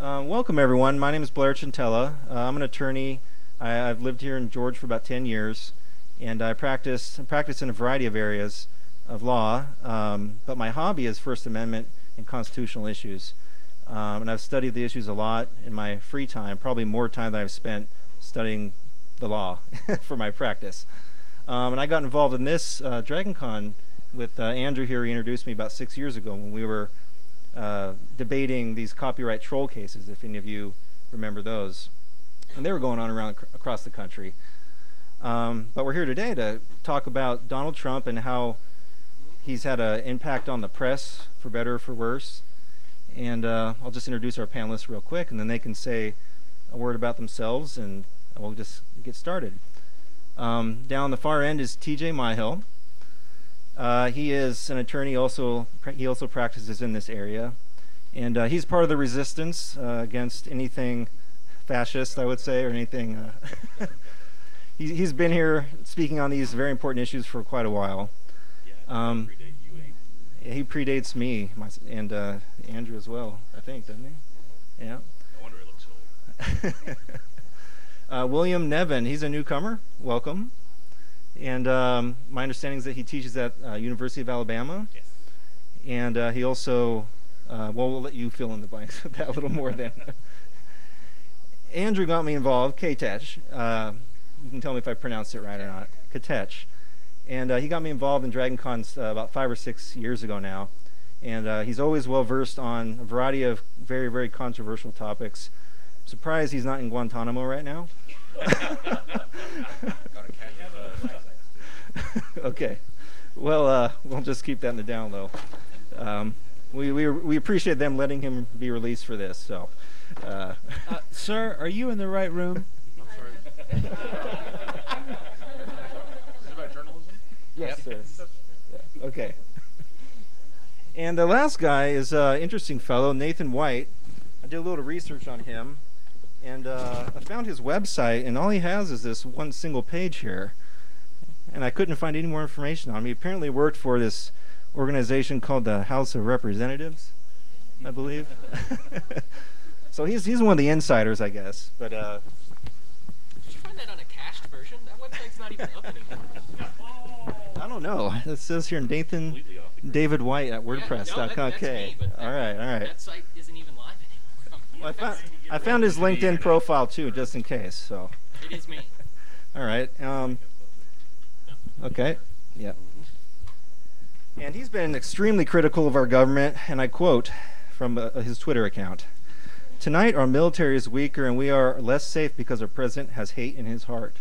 Welcome, everyone. My name is Blair Chintella. I'm an attorney. I've lived here in Georgia for about 10 years, and I practice in a variety of areas of law, but my hobby is First Amendment and constitutional issues. And I've studied the issues a lot in my free time, probably more time than I've spent studying the law for my practice. And I got involved in this DragonCon with Andrew here. He introduced me about 6 years ago when we were debating these copyright troll cases, if any of you remember those. And they were going on around across the country. But we're here today to talk about Donald Trump and how he's had an impact on the press, for better or for worse. And I'll just introduce our panelists real quick, and then they can say a word about themselves, and we'll just get started. Down the far end is TJ Myhill. He is an attorney. He also practices in this area, and he's part of the resistance against anything fascist, I would say, or anything. He's been here speaking on these very important issues for quite a while. He predates me and Andrew as well, I think, doesn't he? Yeah. No wonder it looks old. William Nevin, he's a newcomer. Welcome. And my understanding is that he teaches at University of Alabama. Yes. And he also, we'll let you fill in the blanks with that a little more then. Andrew got me involved, Ketech. You can tell me if I pronounced it right or not. Ketech. And he got me involved in DragonCon about 5 or 6 years ago now. And he's always well-versed on a variety of very, very controversial topics. I'm surprised he's not in Guantanamo right now. Okay. Well, we'll just keep that in the down low. We appreciate them letting him be released for this. So, sir, are you in the right room? I'm sorry. Is it about journalism? yes, sir. Yeah. Okay. And the last guy is an interesting fellow, Nathan White. I did a little research on him, and I found his website, and all he has is this one single page here. And I couldn't find any more information on him. He apparently worked for this organization called the House of Representatives, I believe. So he's one of the insiders, I guess. But Did you find that on a cached version? That website's not even up anymore. I don't know. It says here Nathan Completely off the grid. David White at WordPress.com. that's me, but All right. that site isn't even live anymore. Well, I found his LinkedIn profile too, just in case. So, It is me. all right. Okay. Yeah. And he's been extremely critical of our government, and I quote from his Twitter account: "Tonight, our military is weaker, and we are less safe because our president has hate in his heart."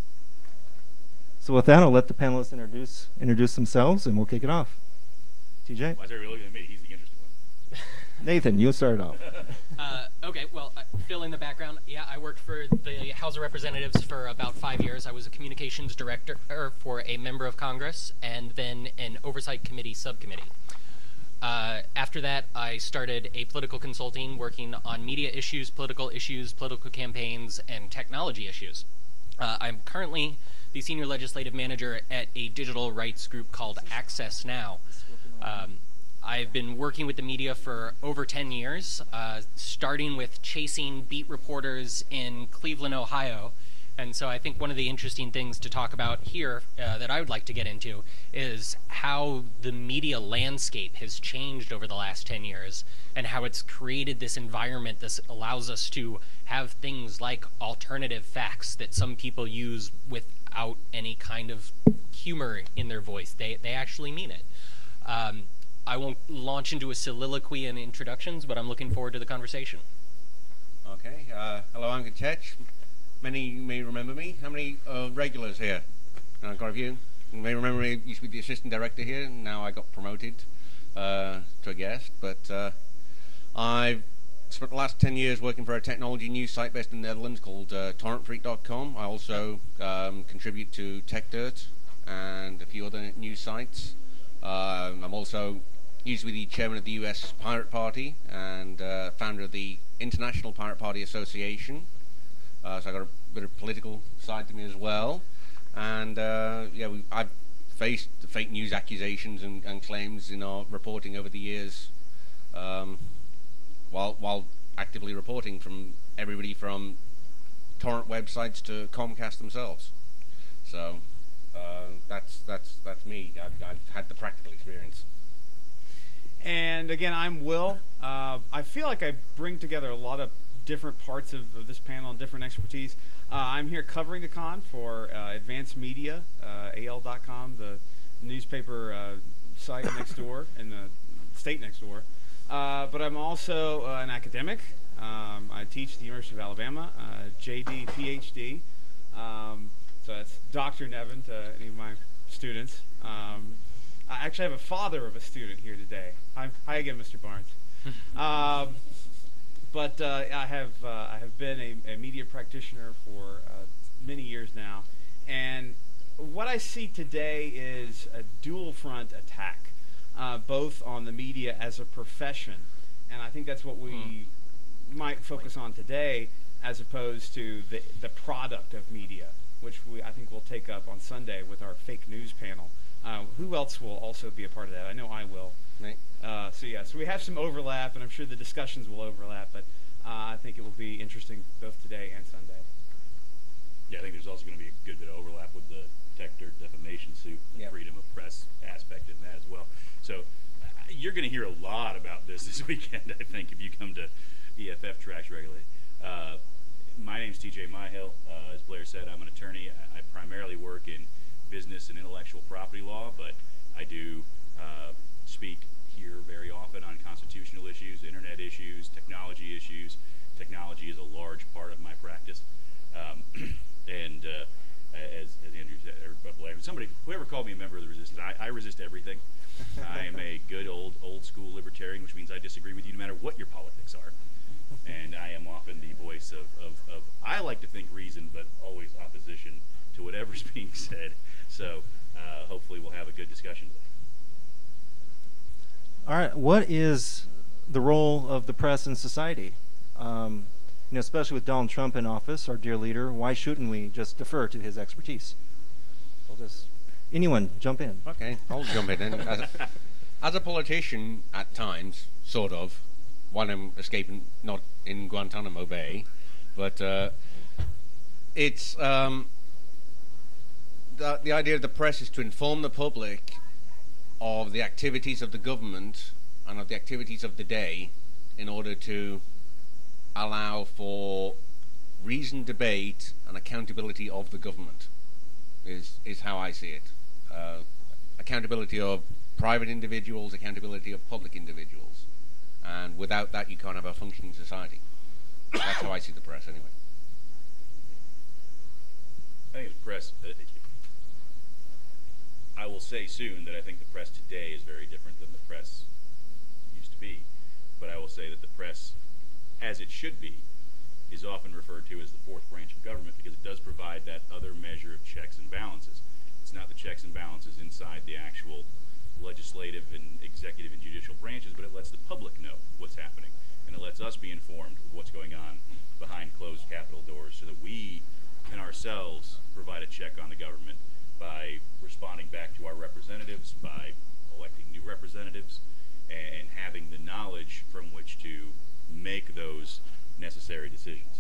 So with that, I'll let the panelists introduce themselves, and we'll kick it off. TJ? Why is everybody looking at me? He's the interesting one. Nathan, you start off. Okay, well, fill in the background. Yeah, I worked for the House of Representatives for about 5 years. I was a communications director for a member of Congress and then an oversight committee subcommittee. After that, I started a political consulting working on media issues, political campaigns, and technology issues. I'm currently the senior legislative manager at a digital rights group called Access Now. I've been working with the media for over 10 years, starting with chasing beat reporters in Cleveland, Ohio. And so I think one of the interesting things to talk about here that I would like to get into is how the media landscape has changed over the last 10 years and how it's created this environment that allows us to have things like alternative facts that some people use without any kind of humor in their voice. They actually mean it. I won't launch into a soliloquy and introductions, but I'm looking forward to the conversation. Okay. Hello, I'm Ketech. Many may remember me. How many regulars here? Quite a few. You may remember me. Used to be the assistant director here. Now I got promoted to a guest. But I've spent the last 10 years working for a technology news site based in the Netherlands called torrentfreak.com. I also contribute to TechDirt and a few other news sites. I'm also used to be the chairman of the US Pirate Party and founder of the International Pirate Party Association. So I got a bit of political side to me as well. And I've faced the fake news accusations and claims in our reporting over the years, while actively reporting from everybody from torrent websites to Comcast themselves. So that's me. I've had the practical experience. And again, I'm Will. I feel like I bring together a lot of different parts of this panel and different expertise. I'm here covering the con for Advanced Media, AL.com, the newspaper site next door in the state next door. But I'm also an academic. I teach at the University of Alabama, JD, PhD. So that's Dr. Nevin to any of my students. I actually have a father of a student here today. Hi again, Mr. Barnes. But I have been a media practitioner for many years now, and what I see today is a dual front attack, both on the media as a profession, and I think that's what we might focus on today, as opposed to the product of media, which I think we'll take up on Sunday with our fake news panel. Who else will also be a part of that? I know I will. Right. So we have some overlap, and I'm sure the discussions will overlap, but I think it will be interesting both today and Sunday. Yeah, I think there's also going to be a good bit of overlap with the Tector defamation suit, the freedom of press aspect in that as well. So you're going to hear a lot about this weekend, I think, if you come to EFF tracks regularly. My name's TJ Myhill. As Blair said, I'm an attorney. I primarily work in business and intellectual property law, but I do speak here very often on constitutional issues, internet issues, technology issues. Technology is a large part of my practice. And as Andrew said, or Blair, whoever called me a member of the resistance, I resist everything. I am a good old school libertarian, which means I disagree with you no matter what your politics are. And I am often the voice of I like to think reason, but always opposition to whatever's being said. So hopefully we'll have a good discussion today. All right, what is the role of the press in society? Especially with Donald Trump in office, our dear leader, why shouldn't we just defer to his expertise? Anyone jump in. Okay, I'll jump in. As a politician, at times, sort of, when I'm escaping, not in Guantanamo Bay, but it's the idea of the press is to inform the public of the activities of the government and of the activities of the day in order to allow for reasoned debate and accountability of the government is how I see it. Accountability of private individuals, accountability of public individuals. And without that, you can't have a functioning society. That's how I see the press, anyway. I think the press, I will say soon that I think the press today is very different than the press used to be. But I will say that the press, as it should be, is often referred to as the fourth branch of government because it does provide that other measure of checks and balances. It's not the checks and balances inside the actual legislative and executive and judicial branches, but it lets the public know what's happening. And it lets us be informed of what's going on behind closed Capitol doors so that we can ourselves provide a check on the government by responding back to our representatives, by electing new representatives, and having the knowledge from which to make those necessary decisions.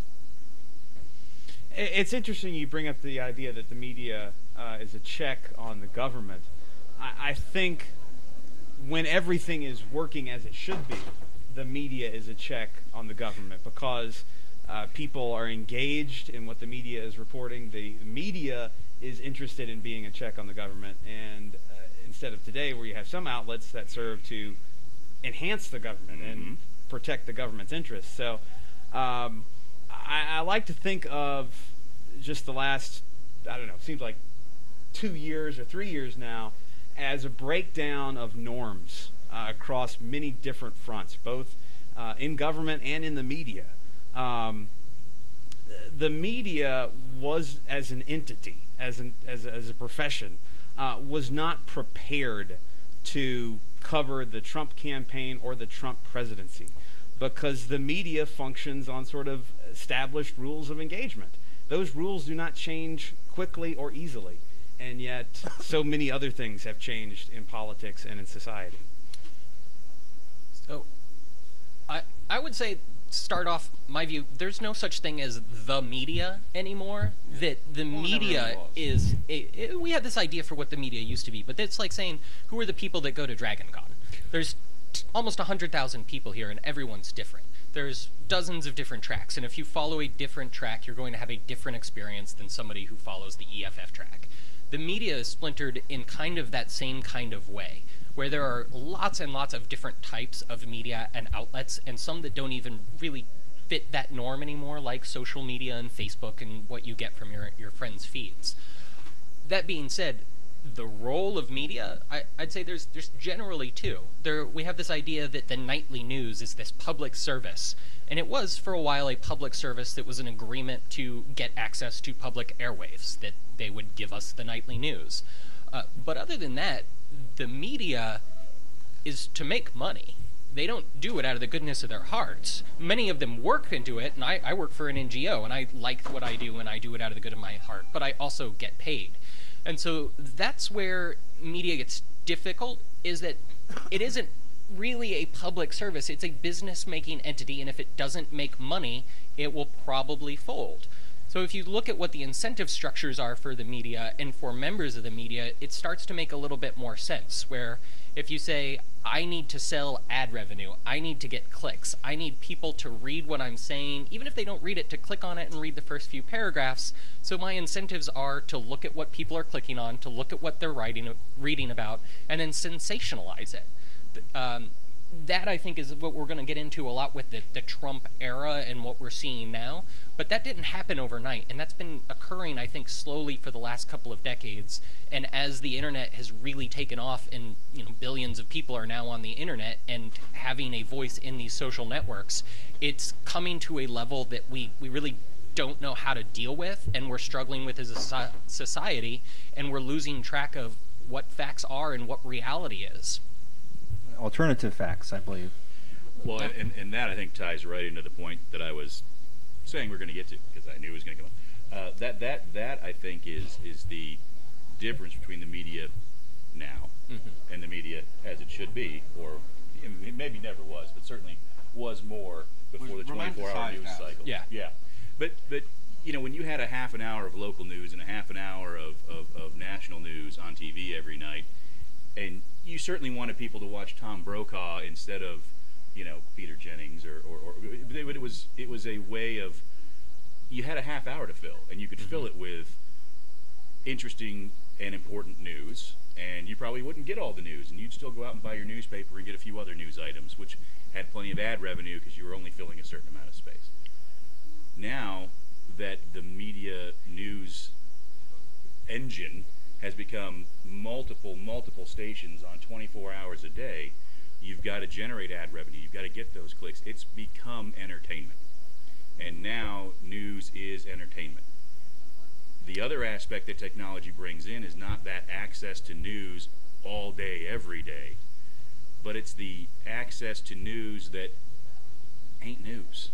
It's interesting you bring up the idea that the media is a check on the government. I think when everything is working as it should be, the media is a check on the government because people are engaged in what the media is reporting. The media is interested in being a check on the government, and instead of today where you have some outlets that serve to enhance the government and protect the government's interests. So I like to think of just the last, seems like 2 years or 3 years now as a breakdown of norms across many different fronts, both in government and in the media. The media was, as an entity, as a profession, was not prepared to cover the Trump campaign or the Trump presidency because the media functions on sort of established rules of engagement. Those rules do not change quickly or easily, and yet so many other things have changed in politics and in society. So I would say start off my view. There's no such thing as the media anymore. That the media is. We had this idea for what the media used to be, but it's like saying, who are the people that go to Dragon Con? There's almost 100,000 people here, and everyone's different. There's dozens of different tracks, and if you follow a different track, you're going to have a different experience than somebody who follows the EFF track. The media is splintered in kind of that same kind of way, where there are lots and lots of different types of media and outlets, and some that don't even really fit that norm anymore, like social media and Facebook and what you get from your friends' feeds. That being said, the role of media, I'd say there's generally two. We have this idea that the nightly news is this public service, and it was for a while a public service that was an agreement to get access to public airwaves, that they would give us the nightly news. But other than that, the media is to make money. They don't do it out of the goodness of their hearts. Many of them work into it, and I work for an NGO, and I like what I do, and I do it out of the good of my heart, but I also get paid. And so that's where media gets difficult, is that it isn't really a public service. It's a business-making entity, and if it doesn't make money, it will probably fold. So if you look at what the incentive structures are for the media and for members of the media, it starts to make a little bit more sense, where if you say, I need to sell ad revenue, I need to get clicks, I need people to read what I'm saying, even if they don't read it, to click on it and read the first few paragraphs. So my incentives are to look at what people are clicking on, to look at what they're reading about, and then sensationalize it. That, I think, is what we're going to get into a lot with the Trump era and what we're seeing now. But that didn't happen overnight, and that's been occurring, I think, slowly for the last couple of decades. And as the internet has really taken off, and billions of people are now on the internet and having a voice in these social networks, it's coming to a level that we really don't know how to deal with, and we're struggling with as a society, and we're losing track of what facts are and what reality is. Alternative facts, I believe. Well, and that, I think, ties right into the point that I was saying we're going to get to, because I knew it was going to come up. That I think is the difference between the media now and the media as it should be, or it maybe never was, but certainly was more before the 24-hour news cycle. Yeah. But when you had a half an hour of local news and a half an hour of national news on TV every night, and you certainly wanted people to watch Tom Brokaw instead of, Peter Jennings, or it was a way of, you had a half hour to fill, and you could fill it with interesting and important news, and you probably wouldn't get all the news, and you'd still go out and buy your newspaper and get a few other news items, which had plenty of ad revenue because you were only filling a certain amount of space. Now that the media news engine has become multiple stations on 24 hours a day, you've got to generate ad revenue, you've got to get those clicks. It's become entertainment. And now news is entertainment. The other aspect that technology brings in is not that access to news all day, every day, but it's the access to news that ain't news.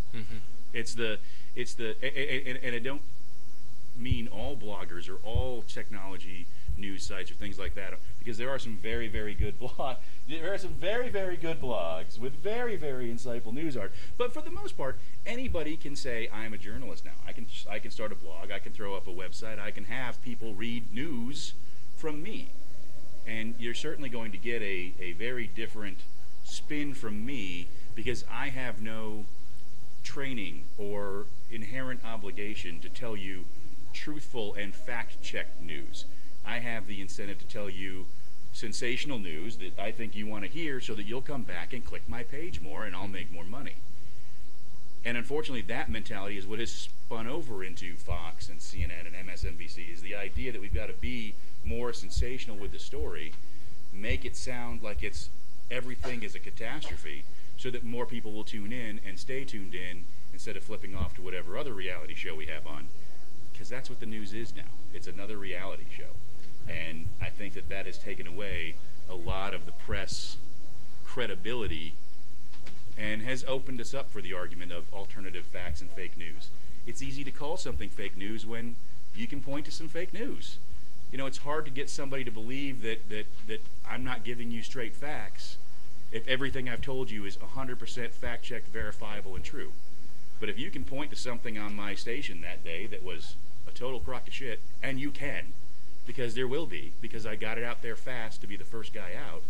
And I don't mean all bloggers or all technology news sites or things like that, because there are some very, very good there are some very, very good blogs with very, very insightful news art. But for the most part, anybody can say, I'm a journalist now. I can start a blog, I can throw up a website, I can have people read news from me. And you're certainly going to get a very different spin from me, because I have no training or inherent obligation to tell you truthful and fact-checked news. I have the incentive to tell you sensational news that I think you want to hear, so that you'll come back and click my page more, and I'll make more money. And unfortunately, that mentality is what has spun over into Fox and CNN and MSNBC, is the idea that we've got to be more sensational with the story, make it sound like everything is a catastrophe, so that more people will tune in and stay tuned in instead of flipping off to whatever other reality show we have on, because that's what the news is now. It's another reality show. And I think that has taken away a lot of the press credibility and has opened us up for the argument of alternative facts and fake news. It's easy to call something fake news when you can point to some fake news. It's hard to get somebody to believe that I'm not giving you straight facts if everything I've told you is 100% fact-checked, verifiable, and true. But if you can point to something on my station that day that was a total crock of shit, and you can, because there will be, because I got it out there fast to be the first guy out,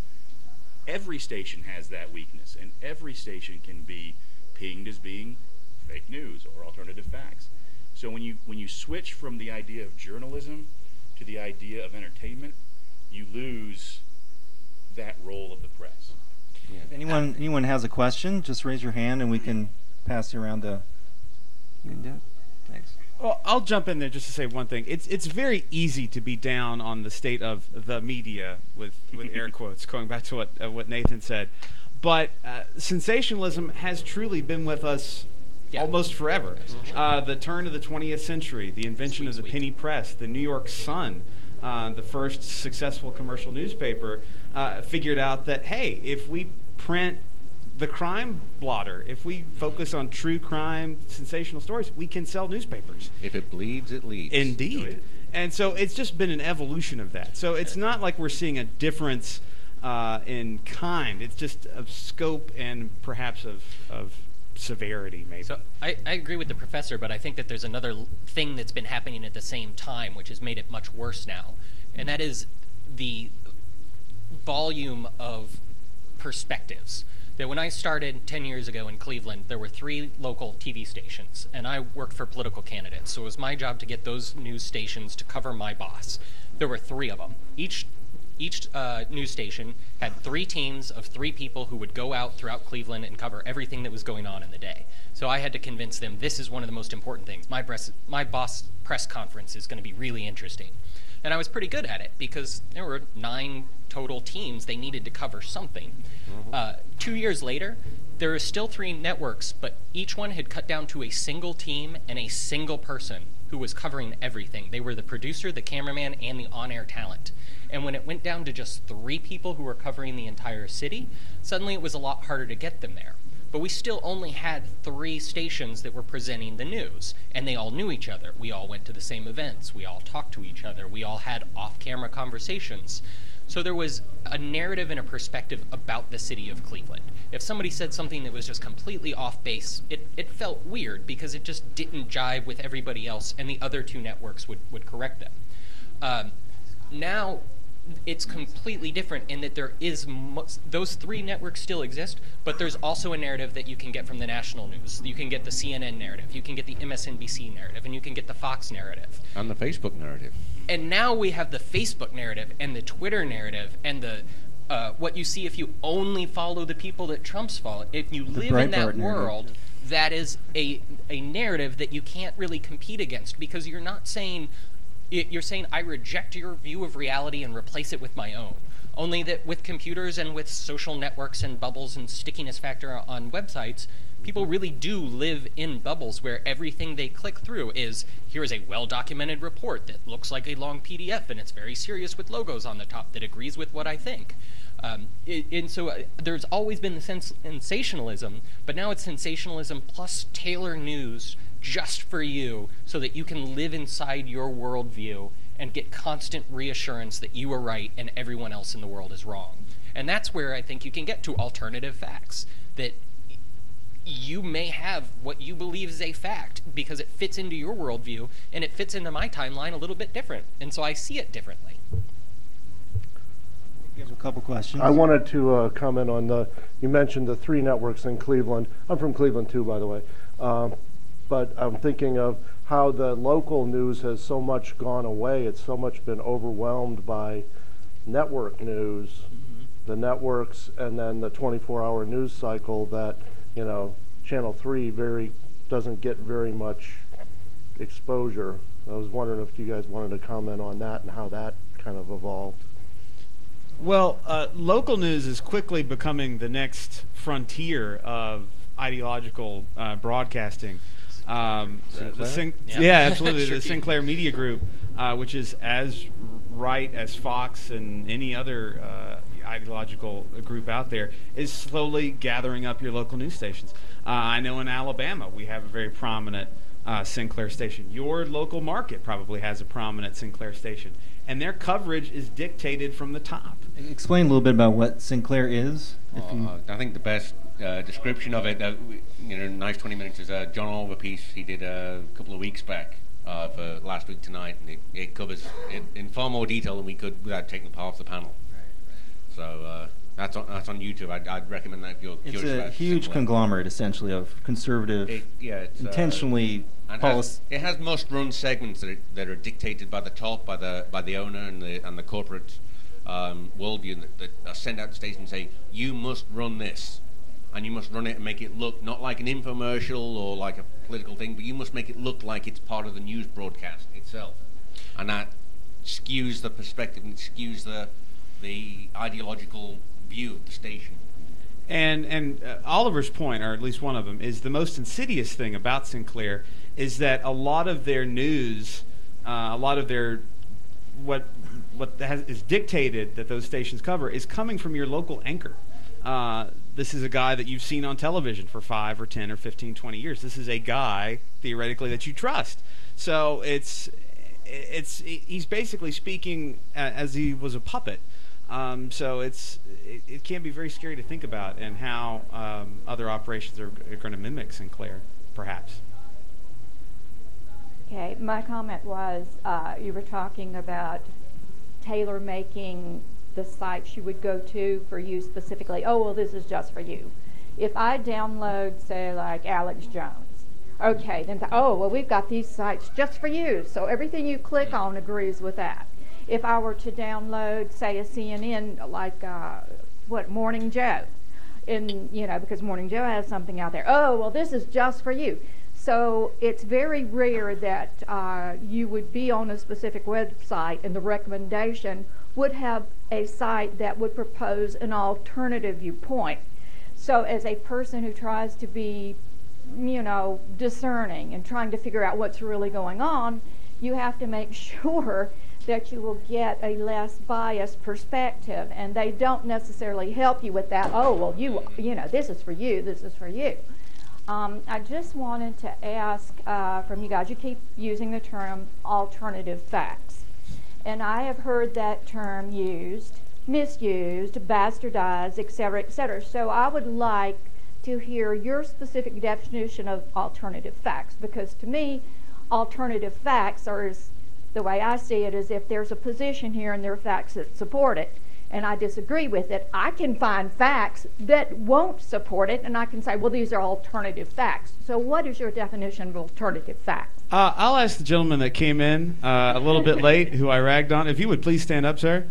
every station has that weakness, and every station can be pinged as being fake news or alternative facts. So when you switch from the idea of journalism to the idea of entertainment, you lose that role of the press. If anyone has a question, just raise your hand and we can pass you around the. You can do it. Thanks. Well, I'll jump in there just to say one thing. It's very easy to be down on the state of the media with air quotes, going back to what Nathan said. But sensationalism has truly been with us almost forever. The turn of the 20th century, the invention of the penny press, the New York Sun, the first successful commercial newspaper, figured out that, hey, if we print the crime blotter, if we focus on true crime, sensational stories, we can sell newspapers. If it bleeds, it leads. Indeed. And so it's just been an evolution of that. So it's not like we're seeing a difference in kind. It's just of scope and perhaps of severity, maybe. So I agree with the professor, but I think that there's another thing that's been happening at the same time, which has made it much worse now. And that is the volume of perspectives. That when I started 10 years ago in Cleveland, there were 3 local TV stations, and I worked for political candidates. So it was my job to get those news stations to cover my boss. There were 3 of them. Each news station had 3 teams of 3 people who would go out throughout Cleveland and cover everything that was going on in the day. So I had to convince them this is one of the most important things. My boss press conference is going to be really interesting. And I was pretty good at it because there were 9 total teams they needed to cover something. 2 years later, there are still 3 networks, but each one had cut down to a single team and a single person who was covering everything. They were the producer, the cameraman, and the on-air talent. And when it went down to just 3 people who were covering the entire city, suddenly it was a lot harder to get them there. But we still only had 3 stations that were presenting the news, and they all knew each other. We all went to the same events. We all talked to each other. We all had off-camera conversations. So there was a narrative and a perspective about the city of Cleveland. If somebody said something that was just completely off base, it felt weird because it just didn't jive with everybody else, and the other 2 networks would correct them. Now, it's completely different in that there is those 3 networks still exist, but there's also a narrative that you can get from the national news. You can get the CNN narrative, you can get the MSNBC narrative, and you can get the Fox narrative. And the Facebook narrative. And now we have the Facebook narrative and the Twitter narrative and the what you see if you only follow the people that Trump's follow. If you live in that world, that is a narrative that you can't really compete against because you're not saying. You're saying, I reject your view of reality and replace it with my own. Only that with computers and with social networks and bubbles and stickiness factor on websites, people really do live in bubbles where everything they click through is, here is a well-documented report that looks like a long PDF and it's very serious with logos on the top that agrees with what I think. And so there's always been the sensationalism, but now it's sensationalism plus Taylor news just for you so that you can live inside your worldview and get constant reassurance that you are right and everyone else in the world is wrong. And that's where I think you can get to alternative facts, that you may have what you believe is a fact because it fits into your worldview and it fits into my timeline a little bit different. And so I see it differently. You have a couple questions. I wanted to comment on you mentioned the 3 networks in Cleveland. I'm from Cleveland too, by the way. But I'm thinking of how the local news has so much gone away. It's so much been overwhelmed by network news, the networks, and then the 24-hour news cycle that, Channel 3 doesn't get very much exposure. I was wondering if you guys wanted to comment on that and how that kind of evolved. Well, local news is quickly becoming the next frontier of ideological broadcasting. Absolutely. The Sinclair Media Group, which is as right as Fox and any other ideological group out there, is slowly gathering up your local news stations. I know in Alabama we have a very prominent Sinclair station. Your local market probably has a prominent Sinclair station, and their coverage is dictated from the top. Explain a little bit about what Sinclair is. I think the best description of it. Nice 20 minutes is a John Oliver piece he did a couple of weeks back for Last Week Tonight, and it covers it in far more detail than we could without taking part of the panel. So that's on YouTube. I'd recommend that if you're curious about it. It's a huge conglomerate, essentially, of conservative, intentionally policy. It has must-run segments that are dictated by the top, by the owner and the corporate worldview that are sent out to stations and say, you must run this, and you must run it and make it look not like an infomercial or like a political thing, but you must make it look like it's part of the news broadcast itself, and that skews the perspective and skews the ideological view of the station. And Oliver's point, or at least one of them, is the most insidious thing about Sinclair is that a lot of their news, a lot of their what is dictated that those stations cover is coming from your local anchor. This is a guy that you've seen on television for 5 or 10 or 15, 20 years. This is a guy, theoretically, that you trust. So he's basically speaking as he was a puppet. So it can be very scary to think about, and how other operations are going to mimic Sinclair, perhaps. Okay, my comment was you were talking about tailor-making the sites you would go to for you specifically. Oh, well, this is just for you. If I download, say, like Alex Jones, okay, then we've got these sites just for you, so everything you click on agrees with that. If I were to download, say, a CNN, like, Morning Joe, because Morning Joe has something out there. Oh, well, this is just for you. So it's very rare that you would be on a specific website and the recommendation would have a site that would propose an alternative viewpoint. So as a person who tries to be, discerning and trying to figure out what's really going on, you have to make sure that you will get a less biased perspective, and they don't necessarily help you with that. Oh, well, this is for you, this is for you. I just wanted to ask from you guys, you keep using the term alternative facts, and I have heard that term used, misused, bastardized, etc., etc. So I would like to hear your specific definition of alternative facts, because to me, alternative facts are, the way I see it, is if there's a position here and there are facts that support it, and I disagree with it, I can find facts that won't support it, and I can say, well, these are alternative facts. So what is your definition of alternative facts? I'll ask the gentleman that came in a little bit late, who I ragged on. If you would please stand up, sir.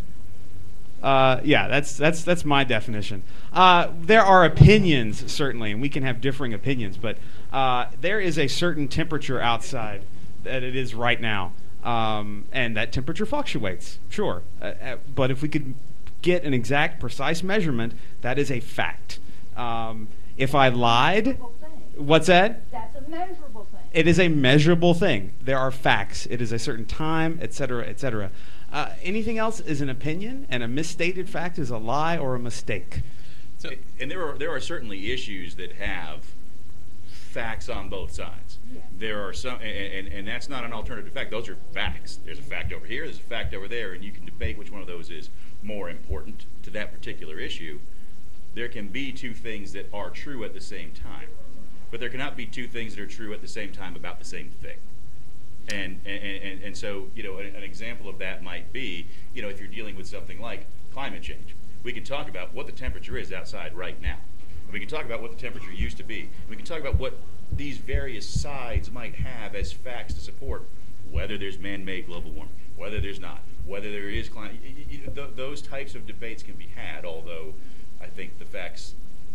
That's my definition. There are opinions, certainly, and we can have differing opinions, but there is a certain temperature outside that it is right now. And that temperature fluctuates, sure. But if we could get an exact, precise measurement, that is a fact. If I lied, what's that? That's a measurable thing. It is a measurable thing. There are facts. It is a certain time, etc., etc. Anything else is an opinion, and a misstated fact is a lie or a mistake. So, and there are certainly issues that have facts on both sides. Yeah. There are some, and that's not an alternative fact. Those are facts. There's a fact over here, there's a fact over there, and you can debate which one of those is more important to that particular issue. There can be two things that are true at the same time, but there cannot be two things that are true at the same time about the same thing. And so, an example of that might be, if you're dealing with something like climate change, we can talk about what the temperature is outside right now. We can talk about what the temperature used to be. We can talk about what these various sides might have as facts to support whether there's man-made global warming, whether there's not, whether there is climate. Those types of debates can be had, although I think the facts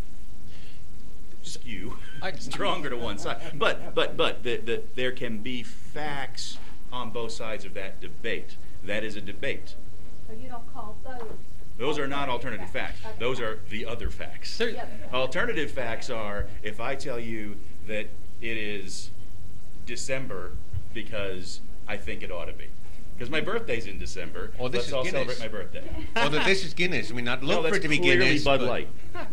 skew stronger to one side. But there can be facts on both sides of that debate. That is a debate. So you don't call those? Those are not alternative facts. Those are the other facts. Alternative facts are if I tell you that it is December because I think it ought to be. Because my birthday's in December. Or this let's is all Guinness. celebrate my birthday. Or that this is Guinness. I mean, I'd love for it to be Guinness. Bud Light.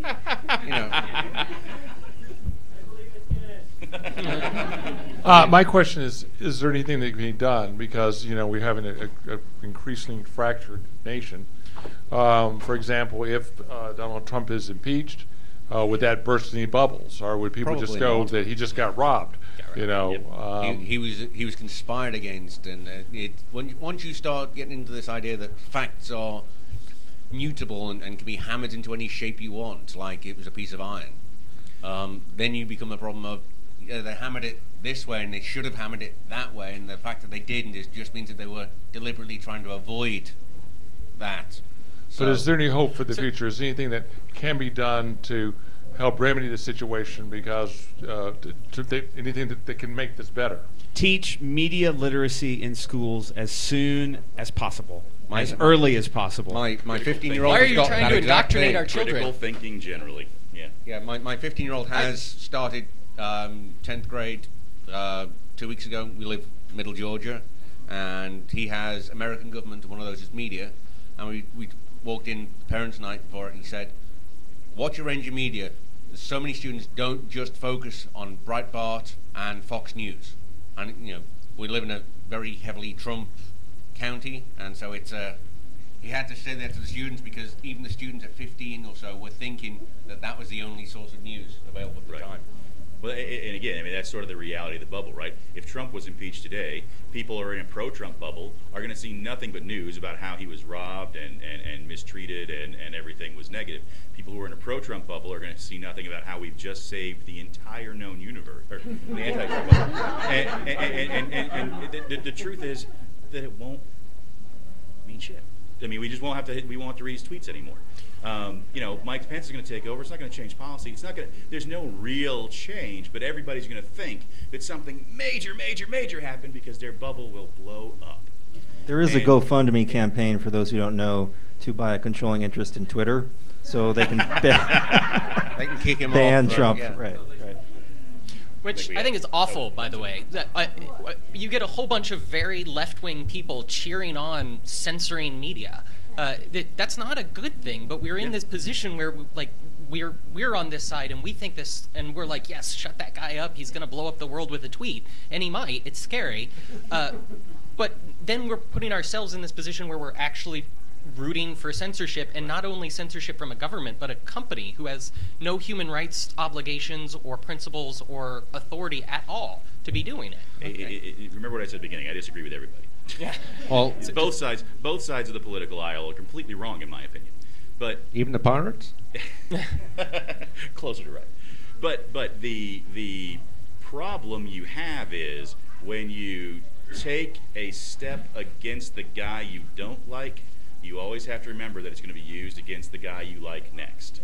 My question is there anything that can be done? Because, we're having an increasingly fractured nation. For example, if Donald Trump is impeached, would that burst any bubbles, or would people just Probably go not. that he just got robbed? You know, He was conspired against, and once you start getting into this idea that facts are mutable and can be hammered into any shape you want, like it was a piece of iron, then you become a problem of they hammered it this way and they should have hammered it that way, and the fact that they didn't just means that they were deliberately trying to avoid that. But is there any hope for the future? Is there anything that can be done to help remedy the situation? Because anything that can make this better? Teach media literacy in schools as soon as possible, as early as possible. My 15-year-old. Why are you trying to indoctrinate our children? Critical thinking generally. Yeah. Yeah, my 15-year-old has started 10th grade 2 weeks ago. We live middle Georgia, and he has American government, one of those is media, and we walked in parents' night before it, and he said, watch your range of media. So many students don't just focus on Breitbart and Fox News. And, we live in a very heavily Trump county, and so it's he had to say that to the students because even the students at 15 or so were thinking that was the only source of news available at the time. Well, and again, I mean, that's sort of the reality of the bubble, right? If Trump was impeached today, people who are in a pro-Trump bubble are going to see nothing but news about how he was robbed and mistreated and everything was negative. People who are in a pro-Trump bubble are going to see nothing about how we've just saved the entire known universe, or the anti-Trump bubble. And the truth is that it won't mean shit. I mean, we won't have to read his tweets anymore. Mike Pence is going to take over. It's not going to change policy. It's not going to. There's no real change, but everybody's going to think that something major happened because their bubble will blow up. There is a GoFundMe campaign for those who don't know to buy a controlling interest in Twitter, so they can they can kick him ban off. Trump. Yeah. Right. Which I think is awful, by the way. You get a whole bunch of very left-wing people cheering on censoring media. That's not a good thing, but we're in this position where we're on this side and we think this, and we're like, yes, shut that guy up. He's going to blow up the world with a tweet, and he might. It's scary. But then we're putting ourselves in this position where we're actually rooting for censorship, and not only censorship from a government, but a company who has no human rights obligations or principles or authority at all to be doing it. Remember what I said at the beginning. I disagree with everybody. Yeah. Well, both sides of the political aisle are completely wrong, in my opinion. But even the pirates? Closer to right. But the problem you have is when you take a step against the guy you don't like, you always have to remember that it's going to be used against the guy you like next.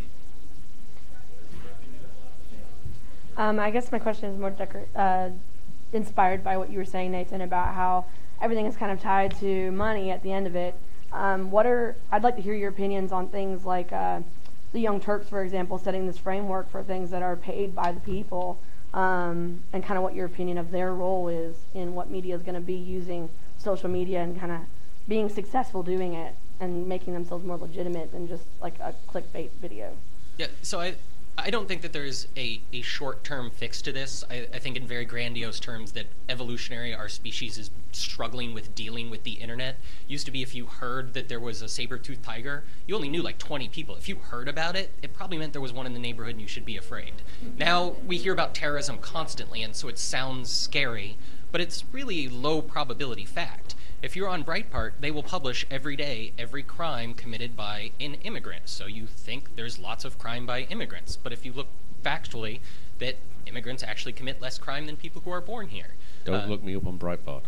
I guess my question is more inspired by what you were saying, Nathan, about how everything is kind of tied to money at the end of it. I'd like to hear your opinions on things like the Young Turks, for example, setting this framework for things that are paid by the people, and kind of what your opinion of their role is in what media is going to be using social media and kind of being successful doing it and making themselves more legitimate than just like a clickbait video. Yeah, so I don't think that there's a short-term fix to this. I think in very grandiose terms that evolutionary, our species is struggling with dealing with the internet. Used to be if you heard that there was a saber-toothed tiger, you only knew like 20 people. If you heard about it, it probably meant there was one in the neighborhood and you should be afraid. Now we hear about terrorism constantly, and so it sounds scary, but it's really a low probability fact. If you're on Breitbart, they will publish every day every crime committed by an immigrant. So you think there's lots of crime by immigrants. But if you look factually, that immigrants actually commit less crime than people who are born here. Don't look me up on Breitbart.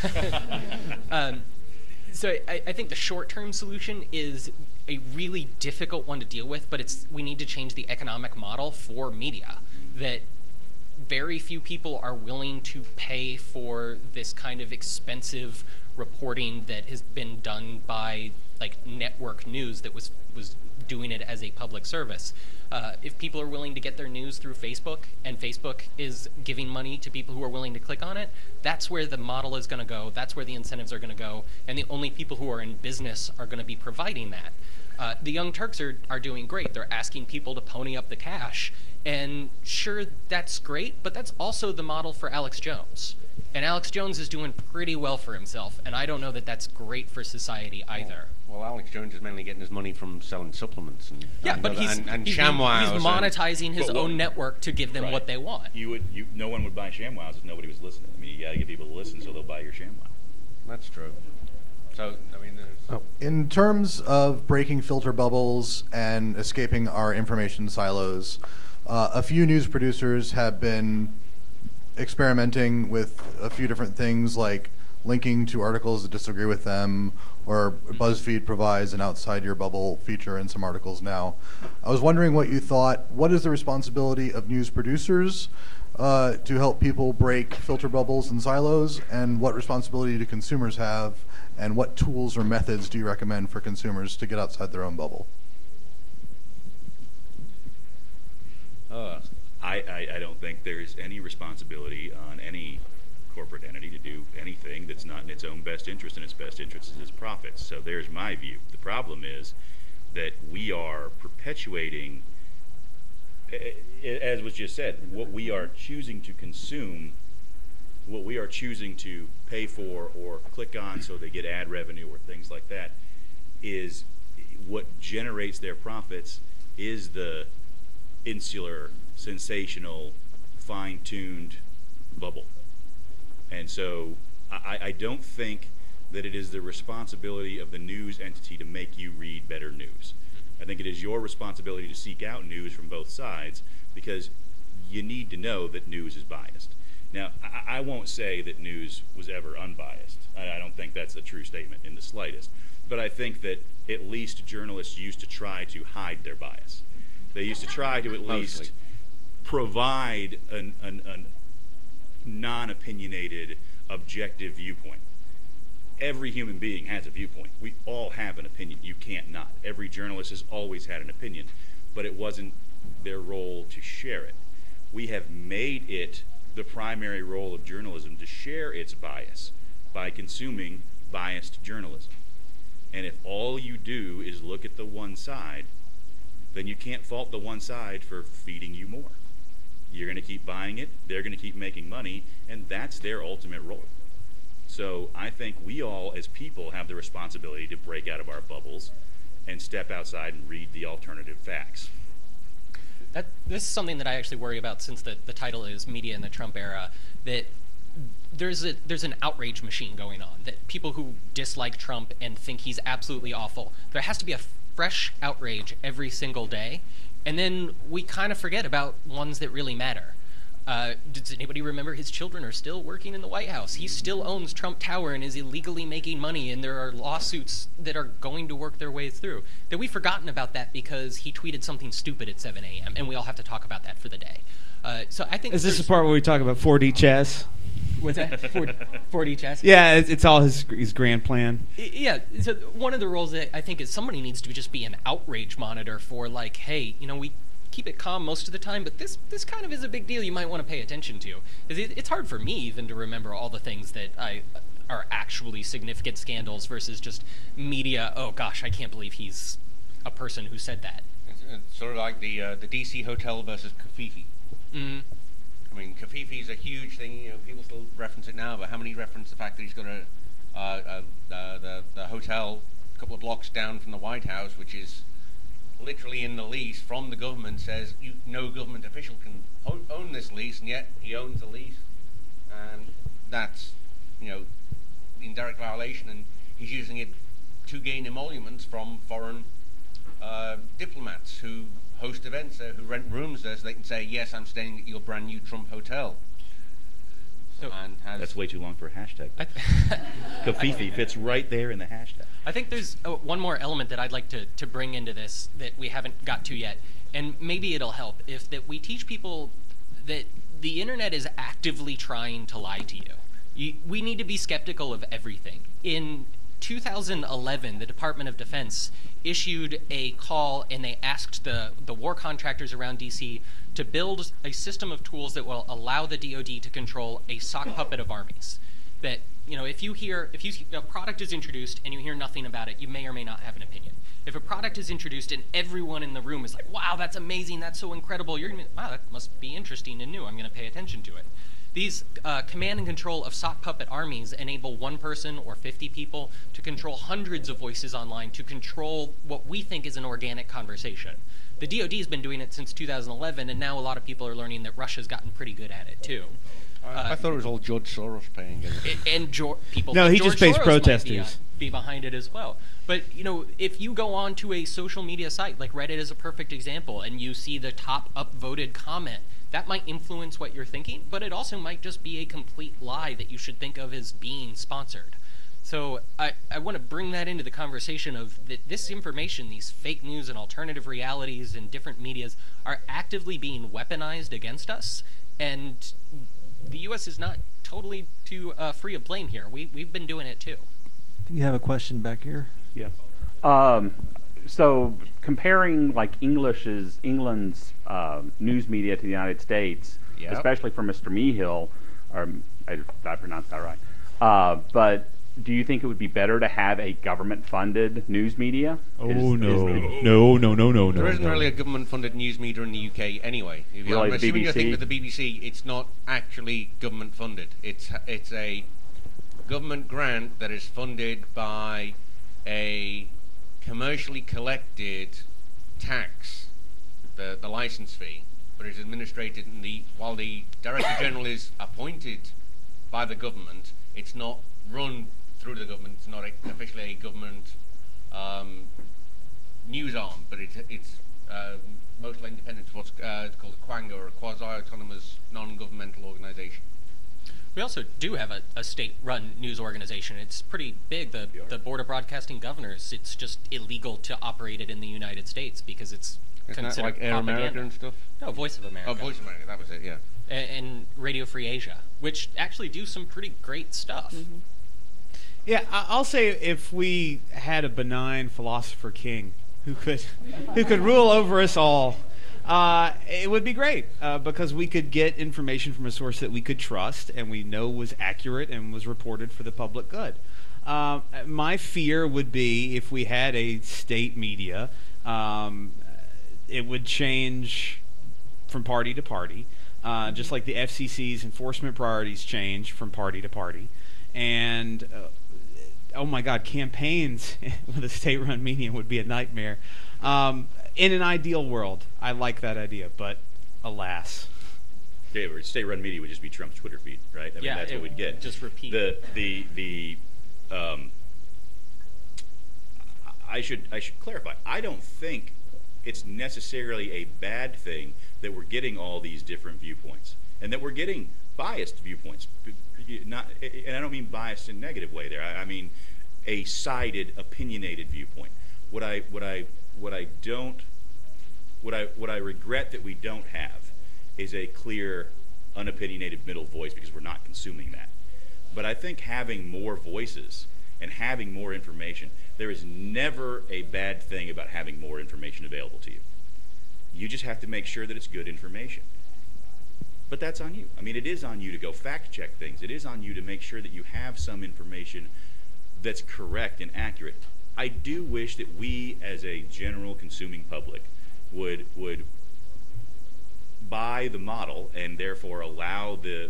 So I think the short-term solution is a really difficult one to deal with, but we need to change the economic model for media. That very few people are willing to pay for this kind of expensive reporting that has been done by like network news that was doing it as a public service. If people are willing to get their news through Facebook, and Facebook is giving money to people who are willing to click on it, that's where the model is going to go, that's where the incentives are going to go, and the only people who are in business are going to be providing that. The Young Turks are doing great. They're asking people to pony up the cash. And sure, that's great, but that's also the model for Alex Jones. And Alex Jones is doing pretty well for himself, and I don't know that that's great for society either. Well, Alex Jones is mainly getting his money from selling supplements and he's ShamWows. He's monetizing his own network to give them Right. what they want. No one would buy ShamWows if nobody was listening. I mean, you got to get people to listen so they'll buy your ShamWow. That's true. So, I mean, there's... In terms of breaking filter bubbles and escaping our information silos, a few news producers have been experimenting with a few different things, like linking to articles that disagree with them, or BuzzFeed provides an outside your bubble feature in some articles now. I was wondering what you thought. What is the responsibility of news producers to help people break filter bubbles and silos, and what responsibility do consumers have, and what tools or methods do you recommend for consumers to get outside their own bubble? I don't think there's any responsibility on any corporate entity to do anything that's not in its own best interest, and its best interest is its profits. So there's my view. The problem is that we are perpetuating, as was just said, what we are choosing to consume, what we are choosing to pay for or click on so they get ad revenue or things like that, is what generates their profits is the insular, sensational, fine-tuned bubble. And so I don't think that it is the responsibility of the news entity to make you read better news. I think it is your responsibility to seek out news from both sides, because you need to know that news is biased. Now, I won't say that news was ever unbiased. I don't think that's a true statement in the slightest. But I think that at least journalists used to try to hide their bias. They used to try to at least provide a non-opinionated, objective viewpoint. Every human being has a viewpoint. We all have an opinion. You can't not. Every journalist has always had an opinion, but it wasn't their role to share it. We have made it the primary role of journalism to share its bias by consuming biased journalism. And if all you do is look at the one side, then you can't fault the one side for feeding you more. You're going to keep buying it, they're going to keep making money, and that's their ultimate role. So I think we all, as people, have the responsibility to break out of our bubbles and step outside and read the alternative facts. This is something that I actually worry about, since the title is Media in the Trump Era, that there's an outrage machine going on, that people who dislike Trump and think he's absolutely awful, there has to be a fresh outrage every single day, and then we kind of forget about ones that really matter. Does anybody remember his children are still working in the White House? He still owns Trump Tower and is illegally making money, and there are lawsuits that are going to work their way through. That we've forgotten about that because he tweeted something stupid at 7 a.m., and we all have to talk about that for the day. So I think Is this the part where we talk about 4D chess? What's that? 4D chess? Yeah, it's all his grand plan. Yeah, so one of the roles that I think is somebody needs to just be an outrage monitor for, like, hey, we keep it calm most of the time, but this kind of is a big deal you might want to pay attention to. It's hard for me even to remember all the things that are actually significant scandals versus just media, oh gosh, I can't believe he's a person who said that. It's sort of like the DC hotel versus Kafifi. Mm-hmm. I mean, Kafifi's a huge thing. People still reference it now, but how many reference the fact that he's got the hotel a couple of blocks down from the White House, which is literally in the lease from the government, says no government official can own this lease, and yet he owns the lease, and that's in direct violation, and he's using it to gain emoluments from foreign diplomats who host events there, who rent rooms there, so they can say, yes, I'm staying at your brand new Trump hotel. That's way too long for a hashtag. Kafifi fits right there in the hashtag. I think there's one more element that I'd like to bring into this that we haven't got to yet, and maybe it'll help, if that we teach people that the internet is actively trying to lie to you. We need to be skeptical of everything. In 2011, the Department of Defense issued a call, and they asked the war contractors around DC to build a system of tools that will allow the DoD to control a sock puppet of armies. that, you know, if a product is introduced and you hear nothing about it, you may or may not have an opinion. If a product is introduced and everyone in the room is like, wow, that's amazing, that's so incredible, you're going to, wow, that must be interesting and new, I'm going to pay attention to it. These command and control of sock puppet armies enable one person or 50 people to control hundreds of voices online to control what we think is an organic conversation. The DoD has been doing it since 2011, and now a lot of people are learning that Russia's gotten pretty good at it too. I thought it was all George Soros paying it. And people. No, like he George just pays Soros protesters. Might be behind it as well. But you know, if you go on to a social media site like Reddit is a perfect example, and you see the top upvoted comment, that might influence what you're thinking, but it also might just be a complete lie that you should think of as being sponsored. So I want to bring that into the conversation of this information, these fake news and alternative realities and different medias are actively being weaponized against us, and the U.S. is not totally too free of blame here. We've been doing it too. You have a question back here? Yeah. So comparing like England's news media to the United States, Yep. especially for Mr. Meehill, or did I pronounce that right? But do you think it would be better to have a government-funded news media? Oh, No. no. There isn't really a government-funded news media in the UK anyway. Really, I'm the assuming you BBC? think that the BBC, it's not actually government-funded. It's a government grant that is funded by a commercially collected tax, the license fee, but it's administrated while the Director General is appointed by the government, it's not run through the government. It's not officially a government news arm, but it's mostly independent. It's what's called a Quanga, or a quasi-autonomous non-governmental organisation. We also do have a state-run news organization. It's pretty big, the Board of Broadcasting Governors. It's just illegal to operate it in the United States because it's Isn't that considered like Air propaganda. America and stuff? No, Voice of America. Oh, Voice of America, that was it, yeah. And Radio Free Asia, which actually do some pretty great stuff. Mm-hmm. Yeah, I'll say if we had a benign philosopher king who could rule over us all, it would be great because we could get information from a source that we could trust and we know was accurate and was reported for the public good. My fear would be if we had a state media, it would change from party to party, just like the FCC's enforcement priorities change from party to party. And oh my God, campaigns with a state-run media would be a nightmare. In an ideal world, I like that idea, but alas. Yeah, state-run media would just be Trump's Twitter feed, right? I mean, Yeah, that's what we'd get. just repeat. I should clarify. I don't think it's necessarily a bad thing that we're getting all these different viewpoints and that we're getting biased viewpoints. Not, and I don't mean biased in a negative way there. I mean a sided, opinionated viewpoint. What I regret that we don't have is a clear, unopinionated middle voice because we're not consuming that. But I think having more voices and having more information, there is never a bad thing about having more information available to you. You just have to make sure that it's good information. But that's on you. I mean, it is on you to go fact check things. It is on you to make sure that you have some information that's correct and accurate. I do wish that we, as a general consuming public, would buy the model and therefore allow the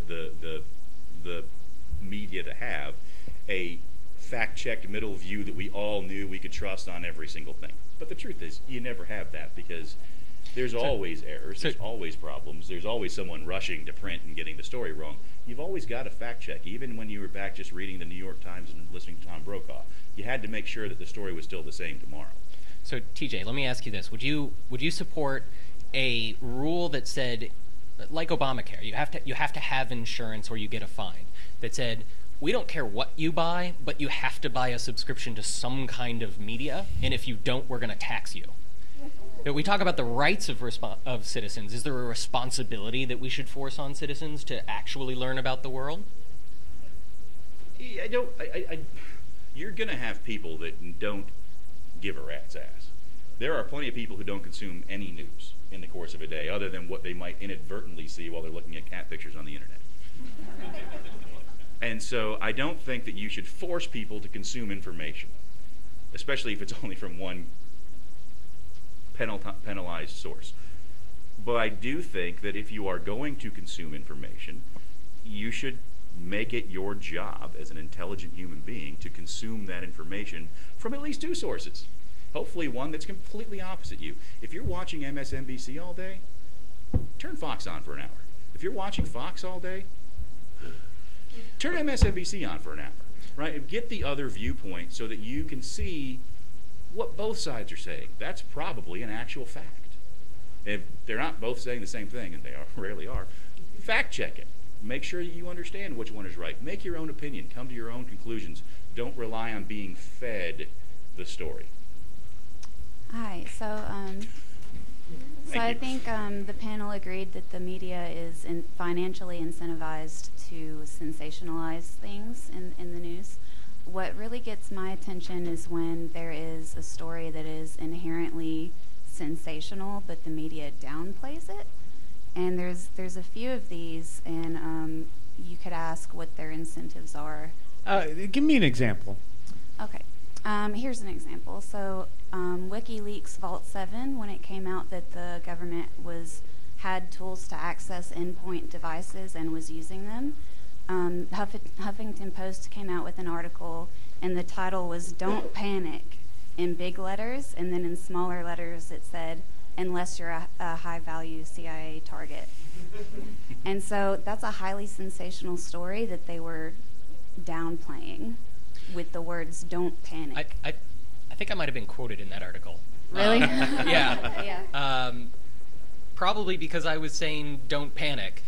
media to have a fact-checked middle view that we all knew we could trust on every single thing. But the truth is, you never have that because there's always errors, there's always problems, there's always someone rushing to print and getting the story wrong. You've always got to fact check, even when you were back just reading the New York Times and listening to Tom Brokaw. You had to make sure that the story was still the same tomorrow. So TJ, let me ask you this: Would you support a rule that said, like Obamacare, you have to have insurance or you get a fine, that said, we don't care what you buy, but you have to buy a subscription to some kind of media, and if you don't, we're going to tax you. We talk about the rights of citizens. Is there a responsibility that we should force on citizens to actually learn about the world? You're going to have people that don't give a rat's ass. There are plenty of people who don't consume any news in the course of a day, other than what they might inadvertently see while they're looking at cat pictures on the internet. And so I don't think that you should force people to consume information, especially if it's only from one penalized source. But I do think that if you are going to consume information, you should make it your job as an intelligent human being to consume that information from at least two sources. Hopefully one that's completely opposite you. If you're watching MSNBC all day, turn Fox on for an hour. If you're watching Fox all day, turn MSNBC on for an hour, right? Get the other viewpoint so that you can see what both sides are saying. That's probably an actual fact. If they're not both saying the same thing, and they rarely are, fact check it. Make sure that you understand which one is right. Make your own opinion. Come to your own conclusions. Don't rely on being fed the story. Hi. So I think the panel agreed that the media is financially incentivized to sensationalize things in the news. What really gets my attention is when there is a story that is inherently sensational, but the media downplays it. And there's a few of these, and you could ask what their incentives are. Give me an example. Okay. Here's an example. So WikiLeaks Vault 7, when it came out that the government had tools to access endpoint devices and was using them, Huffington Post came out with an article, and the title was "Don't Panic" in big letters, and then in smaller letters it said, "Unless you're a high-value CIA target." And so that's a highly sensational story that they were downplaying with the words "Don't panic." I think I might have been quoted in that article. Really? Yeah. Yeah. Probably because I was saying "Don't panic."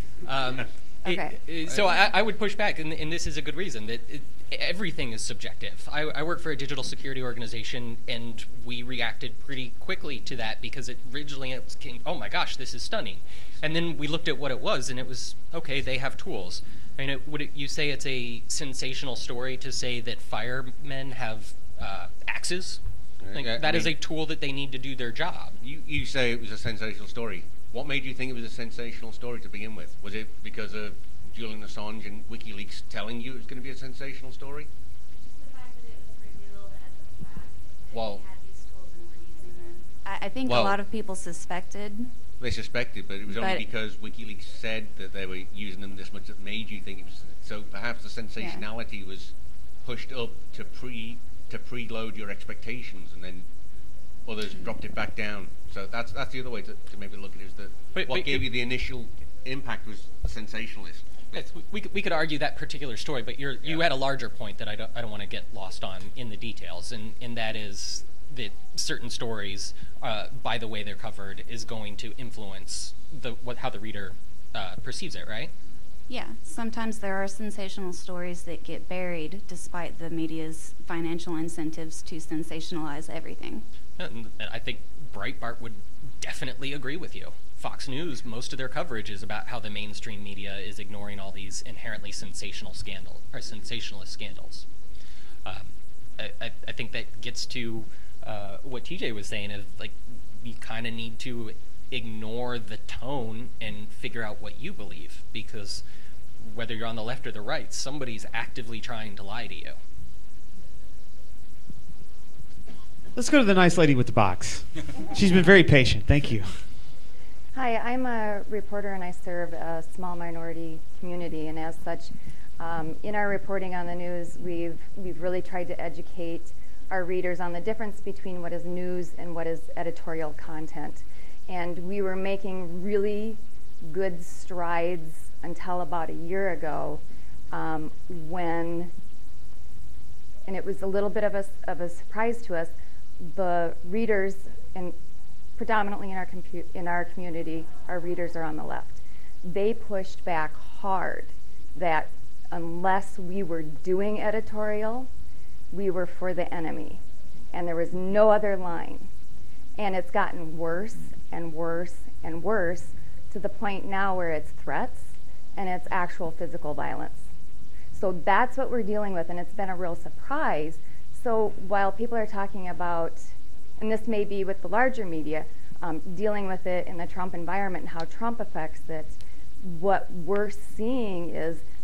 Okay. So I would push back, and this is a good reason, that everything is subjective. I work for a digital security organization, and we reacted pretty quickly to that because originally it came, oh my gosh, this is stunning. And then we looked at what it was, and it was, okay, they have tools. I mean, you say it's a sensational story to say that firemen have axes? That is a tool that they need to do their job. You say it was a sensational story. What made you think it was a sensational story to begin with? Was it because of Julian Assange and WikiLeaks telling you it was going to be a sensational story? The fact that it was revealed as a fact that Well, they had these tools and were using them. I think a lot of people suspected. They suspected, but it was only because WikiLeaks said that they were using them this much that made you think it was. So perhaps the sensationality was pushed up to preload your expectations, and then others dropped it back down. So that's the other way to maybe look at it, is that what gave you the initial impact was a sensationalist. Yes, we could argue that particular story, but you had a larger point that I don't want to get lost on in the details, and that is that certain stories, by the way they're covered, is going to influence how the reader perceives it, right? Yeah, sometimes there are sensational stories that get buried despite the media's financial incentives to sensationalize everything. And I think Breitbart would definitely agree with you. Fox News, most of their coverage is about how the mainstream media is ignoring all these inherently sensationalist scandals. I think that gets to what TJ was saying, of like, you kind of need to ignore the tone and figure out what you believe, because whether you're on the left or the right, somebody's actively trying to lie to you. Let's go to the nice lady with the box. She's been very patient. Thank you. Hi, I'm a reporter and I serve a small minority community, and as such, in our reporting on the news, we've really tried to educate our readers on the difference between what is news and what is editorial content. And we were making really good strides until about a year ago, when, and it was a little bit of a surprise to us, the readers, and predominantly in our community, our readers are on the left. They pushed back hard that unless we were doing editorial, we were for the enemy, and there was no other line. And it's gotten worse and worse and worse, to the point now where it's threats and it's actual physical violence. So that's what we're dealing with, and it's been a real surprise. So while people are talking about, and this may be with the larger media, dealing with it in the Trump environment and how Trump affects it, what we're seeing is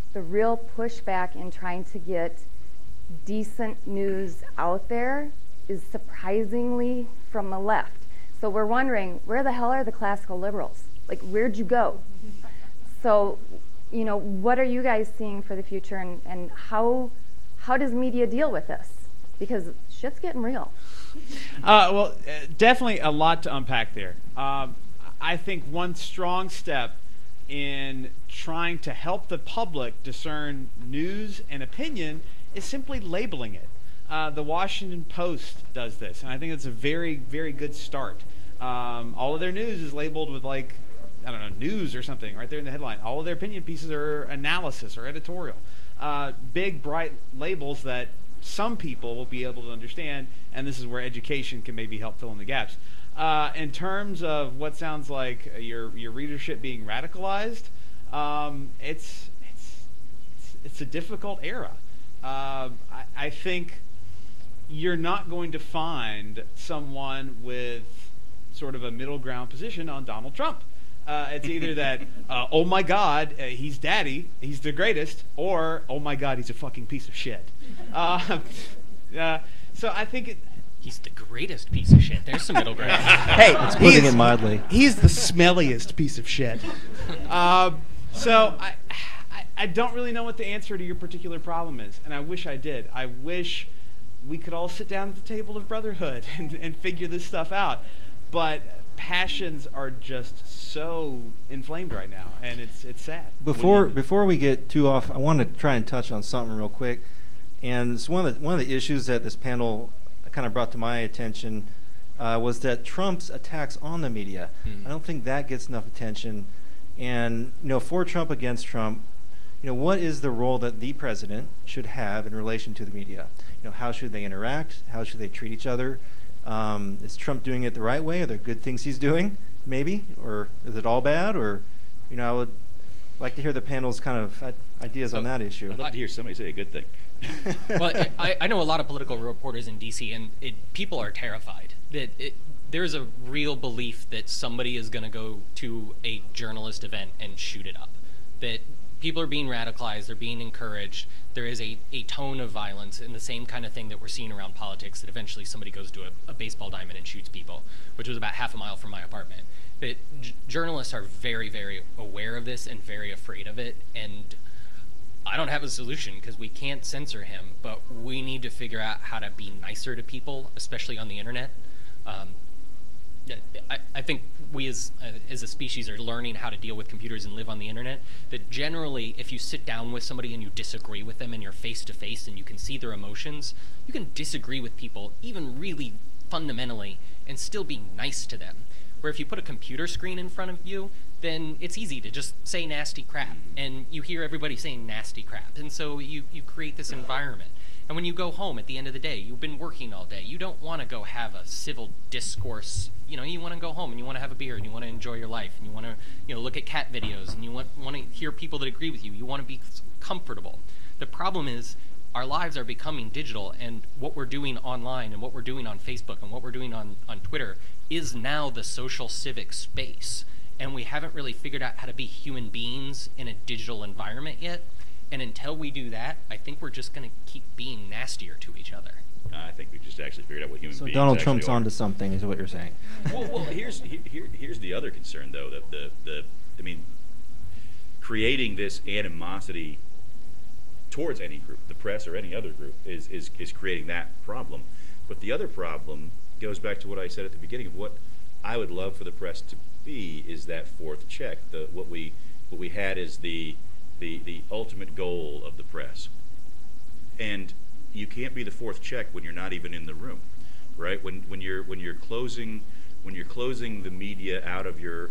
the real pushback in trying to get decent news out there is surprisingly from the left. So we're wondering, where the hell are the classical liberals? Like, where'd you go? So, you know, what are you guys seeing for the future, and how does media deal with this? Because shit's getting real. Well, definitely a lot to unpack there. I think one strong step in trying to help the public discern news and opinion is simply labeling it. The Washington Post does this, and I think it's a very, very good start. All of their news is labeled with, like, I don't know, news or something right there in the headline. All of their opinion pieces are analysis or editorial. Big, bright labels that some people will be able to understand, and this is where education can maybe help fill in the gaps. In terms of what sounds like your readership being radicalized, it's a difficult era. I think you're not going to find someone with sort of a middle ground position on Donald Trump. It's either that, oh my God, he's daddy, he's the greatest, or oh my God, he's a fucking piece of shit. So I think he's the greatest piece of shit. There's some middle ground. Hey, it's putting it mildly. He's the smelliest piece of shit. So I don't really know what the answer to your particular problem is, and I wish I did. I wish we could all sit down at the table of brotherhood and figure this stuff out. But passions are just so inflamed right now, and it's sad. Before we get too off, I want to try and touch on something real quick, and it's one of the issues that this panel kind of brought to my attention was that Trump's attacks on the media. I don't think that gets enough attention, and for Trump, against Trump, what is the role that the president should have in relation to the media? How should they interact? How should they treat each other? Is Trump doing it the right way? Are there good things he's doing, maybe? Or is it all bad? Or, I would like to hear the panel's kind of ideas on that issue. I'd love to hear somebody say a good thing. Well, I know a lot of political reporters in D.C., and people are terrified that there's a real belief that somebody is going to go to a journalist event and shoot it up. That people are being radicalized, they're being encouraged. There is a tone of violence, and the same kind of thing that we're seeing around politics, that eventually somebody goes to a baseball diamond and shoots people, which was about half a mile from my apartment. But journalists are very, very aware of this and very afraid of it, and I don't have a solution because we can't censor him, but we need to figure out how to be nicer to people, especially on the internet. I think we as a species are learning how to deal with computers and live on the internet, that generally if you sit down with somebody and you disagree with them and you're face to face and you can see their emotions, you can disagree with people even really fundamentally and still be nice to them. Where if you put a computer screen in front of you, then it's easy to just say nasty crap, and you hear everybody saying nasty crap, and so you create this environment. And when you go home at the end of the day, you've been working all day, you don't want to go have a civil discourse. You want to go home and you want to have a beer and you want to enjoy your life and you want to look at cat videos and you want to hear people that agree with you. You want to be comfortable. The problem is our lives are becoming digital, and what we're doing online and what we're doing on Facebook and what we're doing on Twitter is now the social civic space. And we haven't really figured out how to be human beings in a digital environment yet. And until we do that, I think we're just going to keep being nastier to each other. I think we just actually figured out what human beings Donald actually Trump's are. onto something, is what you're saying. Well, here's the other concern, though. Creating this animosity towards any group, the press or any other group, is creating that problem. But the other problem goes back to what I said at the beginning of what I would love for the press to be, is that fourth check. What we had is the ultimate goal of the press, and you can't be the fourth check when you're not even in the room, right? When you're closing the media out of your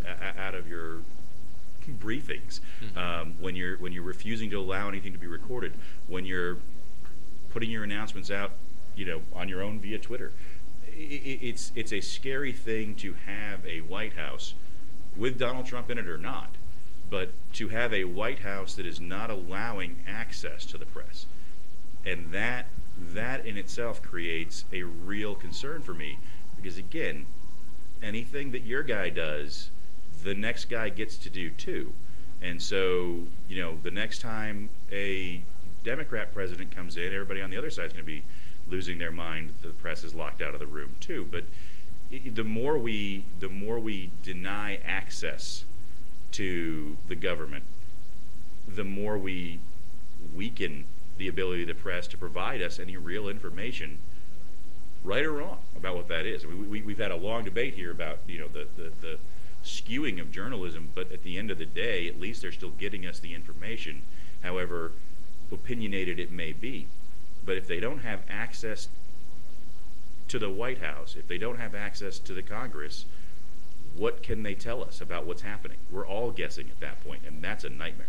briefings, when you're refusing to allow anything to be recorded, when you're putting your announcements out, on your own via Twitter. It's a scary thing to have a White House with Donald Trump in it or not, but to have a White House that is not allowing access to the press. And that in itself creates a real concern for me, because again, anything that your guy does, the next guy gets to do too. And so, the next time a Democrat president comes in, everybody on the other side is going to be losing their mind. The press is locked out of the room too. But the more we deny access to the government, the more we weaken the ability of the press to provide us any real information, right or wrong, about what that is. We've had a long debate here about the skewing of journalism, but at the end of the day, at least they're still getting us the information, however opinionated it may be. But if they don't have access to the White House, if they don't have access to the Congress, what can they tell us about what's happening? We're all guessing at that point, and that's a nightmare.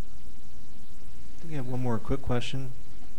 I think we have one more quick question.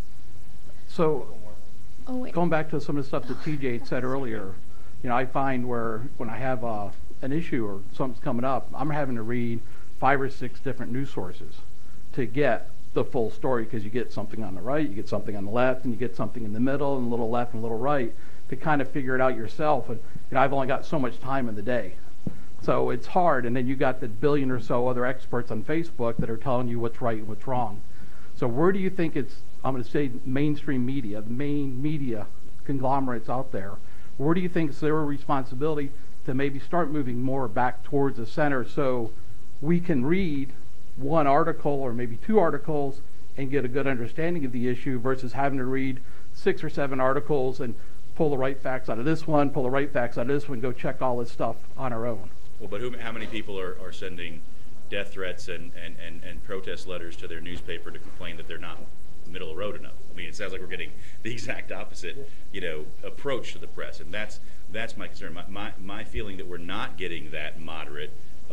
So, going back to some of the stuff that TJ had said earlier, I find where when I have an issue or something's coming up, I'm having to read 5 or 6 different news sources to get the full story, because you get something on the right, you get something on the left, and you get something in the middle, and a little left and a little right, to kind of figure it out yourself. And I've only got so much time in the day, so it's hard. And then you got the billion or so other experts on Facebook that are telling you what's right and what's wrong. So where do you think I'm going to say mainstream media, the main media conglomerates out there, where do you think it's their responsibility to maybe start moving more back towards the center, so we can read one article or maybe 2 articles and get a good understanding of the issue, versus having to read 6 or 7 articles and pull the right facts out of this one, pull the right facts out of this one, go check all this stuff on our own? Well, but how many people are sending death threats and protest letters to their newspaper to complain that they're not middle of the road enough? I mean, it sounds like we're getting the exact opposite, approach to the press, and that's my concern. My feeling that we're not getting that moderate,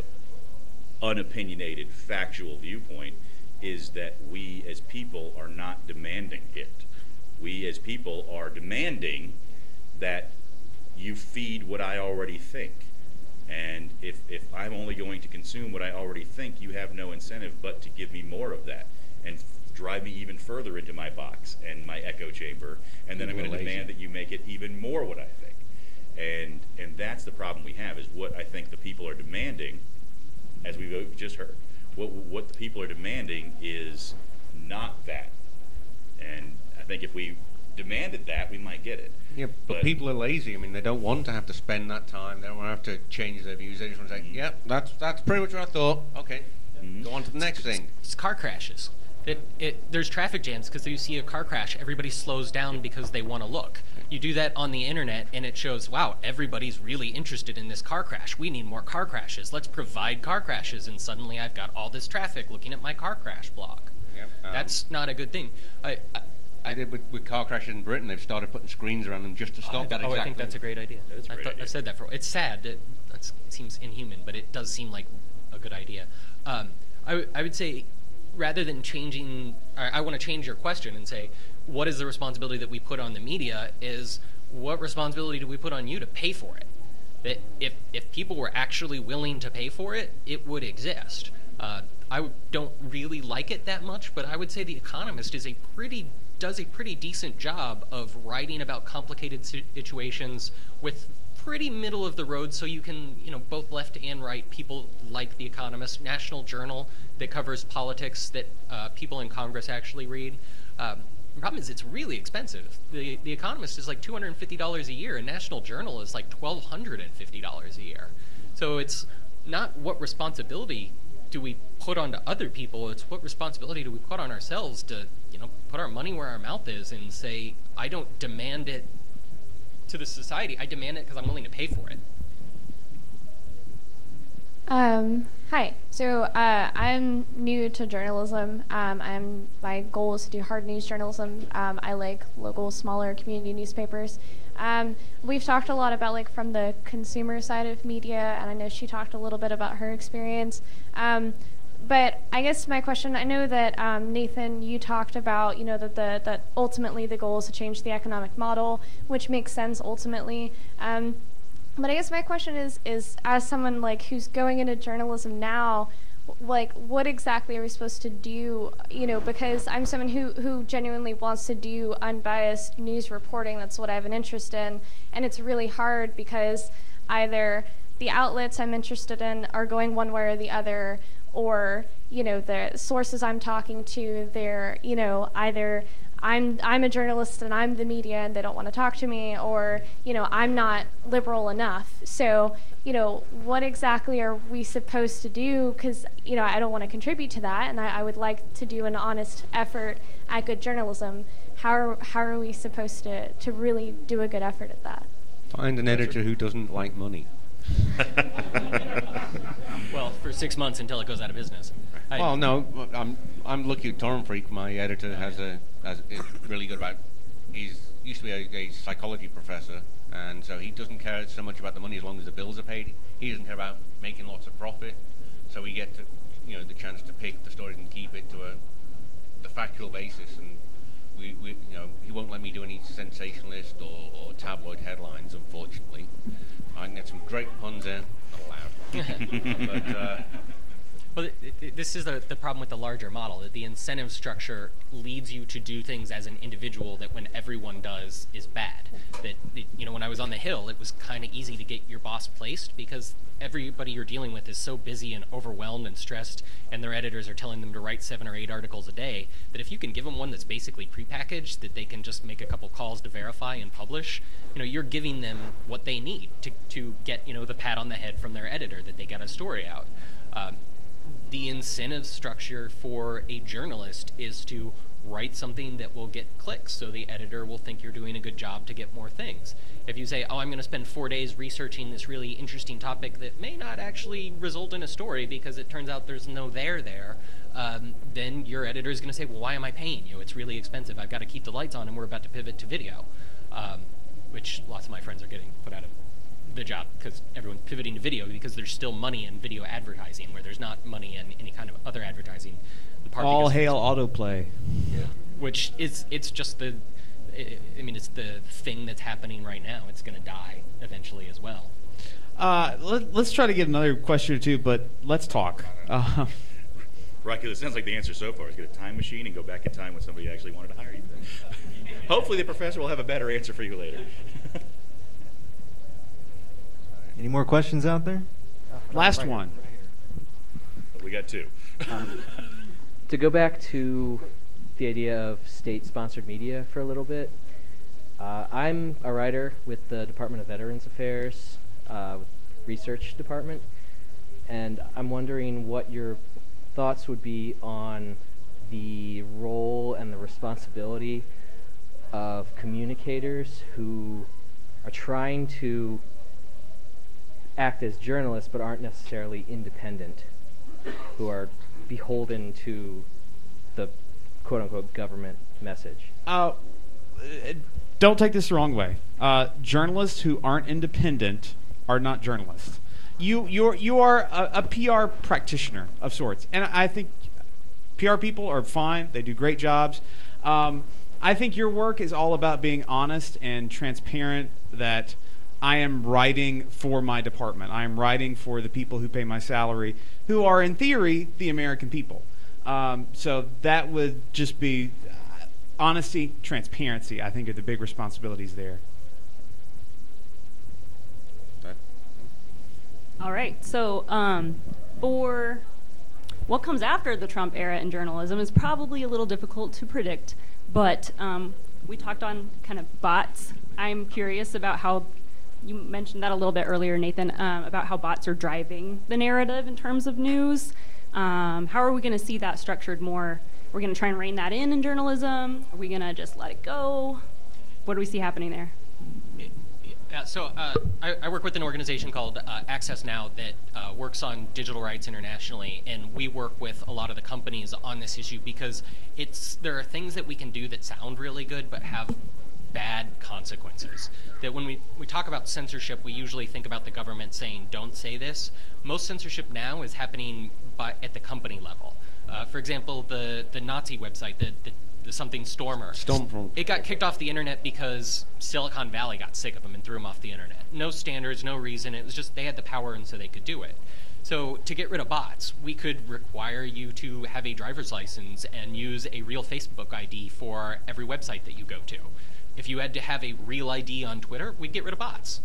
unopinionated, factual viewpoint is that we as people are not demanding it. We as people are demanding that you feed what I already think. And if I'm only going to consume what I already think, you have no incentive but to give me more of that and drive me even further into my box and my echo chamber, and then I'm going to demand that you make it even more what I think. And that's the problem we have, is what I think the people are demanding, as we've just heard. What the people are demanding is not that. And I think if we demanded that, we might get it. Yeah, but people are lazy. I mean, they don't want to have to spend that time. They don't want to have to change their views. They just want to say, yeah, that's pretty much what I thought. Okay, go on to the next thing. It's car crashes. There's traffic jams because you see a car crash, everybody slows down because they want to look. You do that on the internet and it shows, wow, everybody's really interested in this car crash. We need more car crashes. Let's provide car crashes. And suddenly I've got all this traffic looking at my car crash blog. Yep, that's not a good thing. I did with car crashes in Britain. They've started putting screens around them just to stop that. I think that's a great idea. I've said that for. It's sad. It seems inhuman, but it does seem like a good idea. I would say, rather than changing, I want to change your question and say, what is the responsibility that we put on the media? Is what responsibility do we put on you to pay for it? That if people were actually willing to pay for it, it would exist. I don't really like it that much, but I would say The Economist does a pretty decent job of writing about complicated situations with pretty middle of the road, so you can, both left and right people like The Economist. National Journal that covers politics that people in Congress actually read. The problem is it's really expensive. The Economist is like $250 a year, and National Journal is like $1,250 a year. So it's not what responsibility do we put onto other people, it's what responsibility do we put on ourselves to, put our money where our mouth is and say, I don't demand it to the society, I demand it because I'm willing to pay for it. Hi. So I'm new to journalism. My goal is to do hard news journalism. I like local, smaller community newspapers. We've talked a lot about from the consumer side of media, and I know she talked a little bit about her experience. But I guess my question, I know that Nathan, you talked about that ultimately the goal is to change the economic model, which makes sense ultimately. But I guess my question is as someone who's going into journalism now, what exactly are we supposed to do? Because I'm someone who genuinely wants to do unbiased news reporting. That's what I have an interest in, and it's really hard because either the outlets I'm interested in are going one way or the other, or the sources I'm talking to, they're, either I'm a journalist and I'm the media and they don't want to talk to me, or, I'm not liberal enough. So, what exactly are we supposed to do? Because, I don't want to contribute to that, and I would like to do an honest effort at good journalism. How are we supposed to really do a good effort at that? Find an editor who doesn't like money. Well, for 6 months until it goes out of business. Well, no, I'm lucky. Torn Freak, my editor, has really good about. He's used to be a psychology professor, and so he doesn't care so much about the money as long as the bills are paid. He doesn't care about making lots of profit. So we get to, the chance to pick the stories and keep it to the factual basis. And we he won't let me do any sensationalist or tabloid headlines, unfortunately. I can get some great puns in, not allowed. Well, this is the problem with the larger model, that the incentive structure leads you to do things as an individual that when everyone does is bad. That, when I was on the Hill, it was kind of easy to get your boss placed because everybody you're dealing with is so busy and overwhelmed and stressed, and their editors are telling them to write 7 or 8 articles a day, that if you can give them one that's basically prepackaged, that they can just make a couple calls to verify and publish, you're giving them what they need to get, the pat on the head from their editor that they got a story out. The incentive structure for a journalist is to write something that will get clicks, so the editor will think you're doing a good job to get more things. If you say, I'm going to spend 4 days researching this really interesting topic that may not actually result in a story because it turns out there's no there, then your editor is going to say, well, why am I paying you? It's really expensive. I've got to keep the lights on and we're about to pivot to video, which lots of my friends are getting put out of the job because everyone's pivoting to video because there's still money in video advertising where there's not money in any kind of other advertising. All hail autoplay. Yeah. Which it's just it's the thing that's happening right now. It's going to die eventually as well. Let's try to get another question or two, but let's talk. Rocky, it sounds like the answer so far is get a time machine and go back in time when somebody actually wanted to hire you. Hopefully the professor will have a better answer for you later. Any more questions out there? Last one. We got 2. To go back to the idea of state-sponsored media for a little bit, I'm a writer with the Department of Veterans Affairs research department, and I'm wondering what your thoughts would be on the role and the responsibility of communicators who are trying to act as journalists but aren't necessarily independent, who are beholden to the quote-unquote government message. Don't take this the wrong way. Journalists who aren't independent are not journalists. You are a PR practitioner of sorts, and I think PR people are fine. They do great jobs. I think your work is all about being honest and transparent, that I am writing for my department. I am writing for the people who pay my salary, who are, in theory, the American people. So that would just be honesty, transparency, I think, are the big responsibilities there. All right. So for what comes after the Trump era in journalism is probably a little difficult to predict, but we talked on kind of bots. I'm curious about how you mentioned that a little bit earlier, Nathan, about how bots are driving the narrative in terms of news. How are we going to see that structured more? We're going to try and rein that in journalism? Are we going to just let it go? What do we see happening there? So I work with an organization called Access Now that works on digital rights internationally, and we work with a lot of the companies on this issue because there are things that we can do that sound really good but have bad consequences. That when we talk about censorship, we usually think about the government saying, don't say this. Most censorship now is happening at the company level. For example, the Nazi website, the something Stormer. It got kicked off the internet because Silicon Valley got sick of them and threw them off the internet. No standards, no reason. It was just they had the power and so they could do it. So to get rid of bots, we could require you to have a driver's license and use a real Facebook ID for every website that you go to. If you had to have a real ID on Twitter, we'd get rid of bots.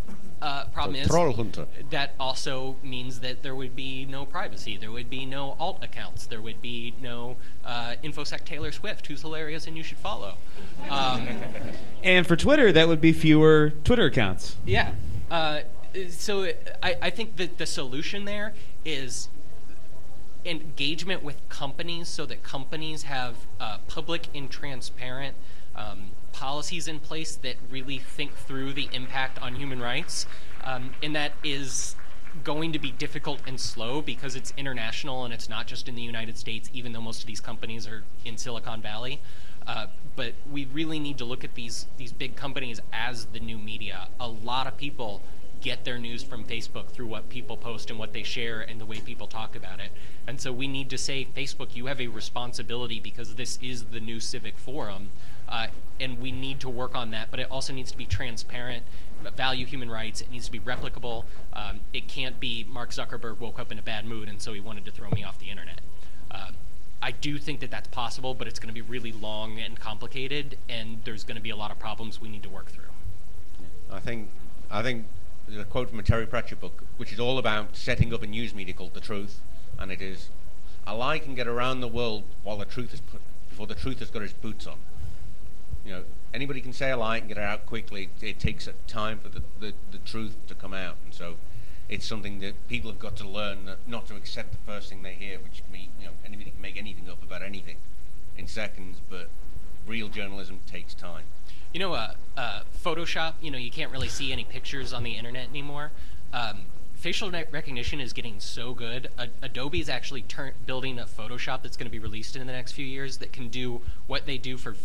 Problem is, troll hunter. that also means that there would be no privacy. There would be no alt accounts. There would be no InfoSec Taylor Swift, who's hilarious and you should follow. And for Twitter, that would be fewer Twitter accounts. Yeah. So I think that the solution there is engagement with companies so that companies have public and transparent policies in place that really think through the impact on human rights. And that is going to be difficult and slow because it's international and it's not just in the United States, even though most of these companies are in Silicon Valley. But we really need to look at these big companies as the new media. A lot of people get their news from Facebook through what people post and what they share and the way people talk about it. And so we need to say, Facebook, you have a responsibility because this is the new civic forum. And we need to work on that, but it also needs to be transparent, value human rights. It needs to be replicable. It can't be Mark Zuckerberg woke up in a bad mood and so he wanted to throw me off the internet. I do think that that's possible, but it's going to be really long and complicated, and there's going to be a lot of problems we need to work through. I think there's a quote from a Terry Pratchett book, which is all about setting up a news media called The Truth, and it is, a lie can get around the world while the truth is before the truth has got its boots on. You know, anybody can say a lie and get it out quickly. It takes time for the truth to come out, and so it's something that people have got to learn not to accept the first thing they hear, which can be, anybody can make anything up about anything in seconds, but real journalism takes time. Photoshop, you can't really see any pictures on the internet anymore. Facial recognition is getting so good. Adobe is actually building a Photoshop that's going to be released in the next few years that can do what they do for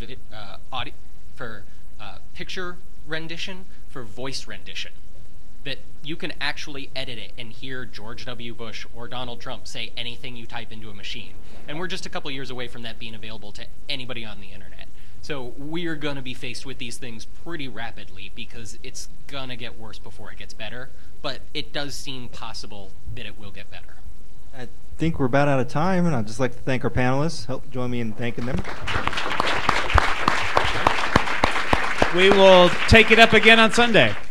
picture rendition, for voice rendition. That you can actually edit it and hear George W. Bush or Donald Trump say anything you type into a machine. And we're just a couple years away from that being available to anybody on the internet. So we're going to be faced with these things pretty rapidly because it's going to get worse before it gets better. But it does seem possible that it will get better. I think we're about out of time, and I'd just like to thank our panelists. Help join me in thanking them. We will take it up again on Sunday.